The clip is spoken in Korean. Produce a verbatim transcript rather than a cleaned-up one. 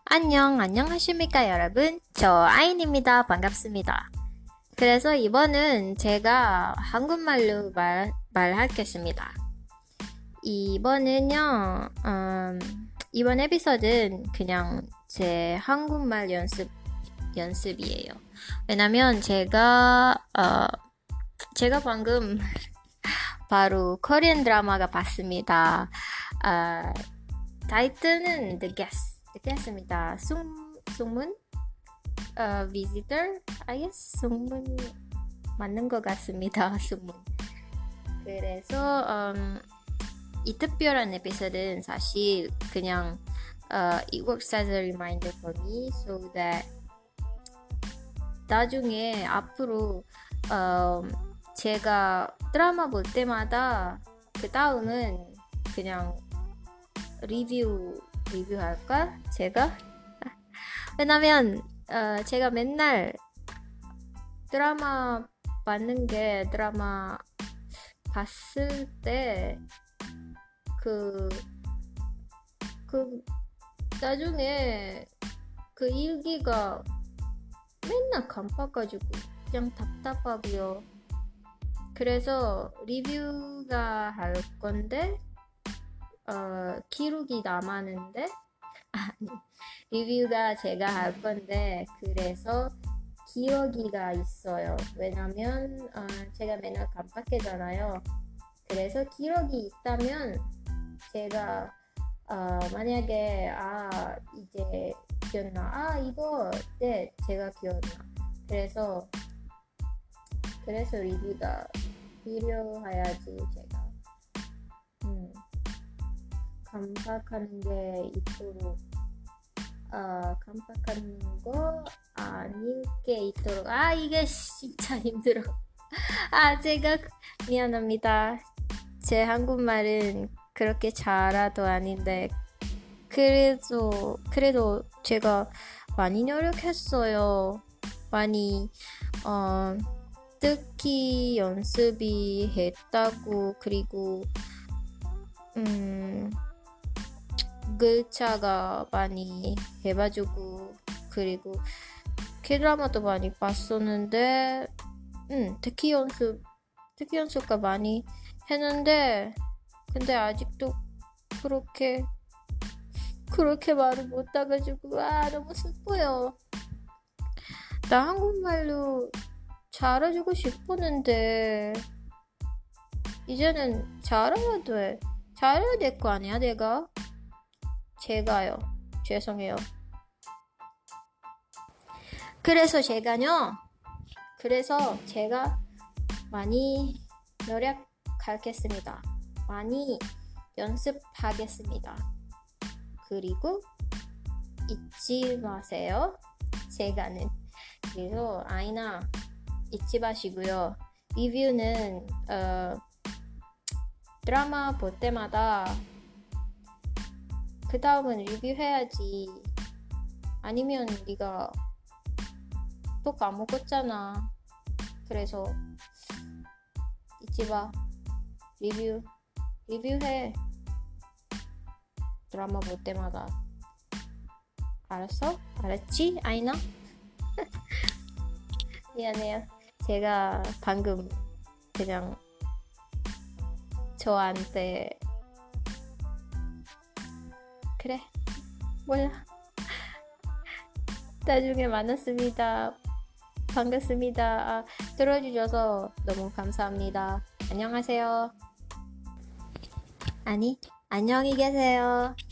안녕, 안녕하십니까, 여러분. 저 아인입니다. 반갑습니다. 그래서 이번은 제가 한국말로 말, 말하겠습니다. 이번은요, 음, 이번 에피소드는 그냥 제 한국말 연습, 연습이에요. 왜냐면 제가, 어, 제가 방금 바로 코리안 드라마가 봤습니다. 아, 타이틀은 The Guest. The Guest입니다. 숙, 숙문? 어, Visitor? I guess 숙문 맞는 것 같습니다. 숙문. 그래서 음, 이 특별한 에피소드는 사실 그냥 uh, it works as a reminder for me so that 나중에 앞으로 um, 제가 드라마 볼 때마다 그 다음은 그냥 리뷰 리뷰할까? 제가? 왜냐면 어, 제가 맨날 드라마 봤는 게 드라마 봤을 때 그, 그 나중에 그 일기가 맨날 깜빡가지고 그냥 답답하고요. 그래서 리뷰가 할 건데 어, 기록이 남았는데 아니 리뷰가 제가 할 건데 그래서 기록이가 있어요. 왜냐면 어, 제가 맨날 깜빡하잖아요. 그래서 기록이 있다면 제가 어, 만약에 아 이제 기억나 아 이거 네 제가 기억나. 그래서 그래서 리뷰가 필요해야지 제가 음, 깜빡하는 게 있도록 어, 깜빡하는 거 아닐 게 있도록 아 이게 진짜 힘들어. 아 제가 미안합니다. 제 한국말은 그렇게 잘도 아닌데 그래도 그래도 제가 많이 노력했어요. 많이 어, 듣기 연습이 했다고 그리고 음, 글자가 많이 해봐주고 그리고 K드라마도 많이 봤었는데 음, 듣기 연습 듣기 연습가 많이 했는데 근데 아직도 그렇게 그렇게 말을 못해가지고 아 너무 슬퍼요. 나 한국말로 잘해주고 싶었는데 이제는 잘해야 돼. 잘해야 될 거 아니야 내가? 제가요. 죄송해요. 그래서 제가요. 그래서 제가 많이 노력하겠습니다. 많이 연습하겠습니다. 그리고 잊지 마세요. 제가는. 그래서 아이나 잊지 마시고요. 리뷰는 어, 드라마 볼 때마다 그 다음은 리뷰해야지. 아니면 네가 또 까먹었잖아. 그래서 잊지 마. 리뷰 리뷰해. 드라마 볼 때마다. 알았어? 알았지? 아이나? 미안해요. 제가 방금 그냥 저한테 그래 몰라. 나중에 만났습니다. 반갑습니다. 아, 들어주셔서 너무 감사합니다. 안녕하세요. 아니 안녕히 계세요.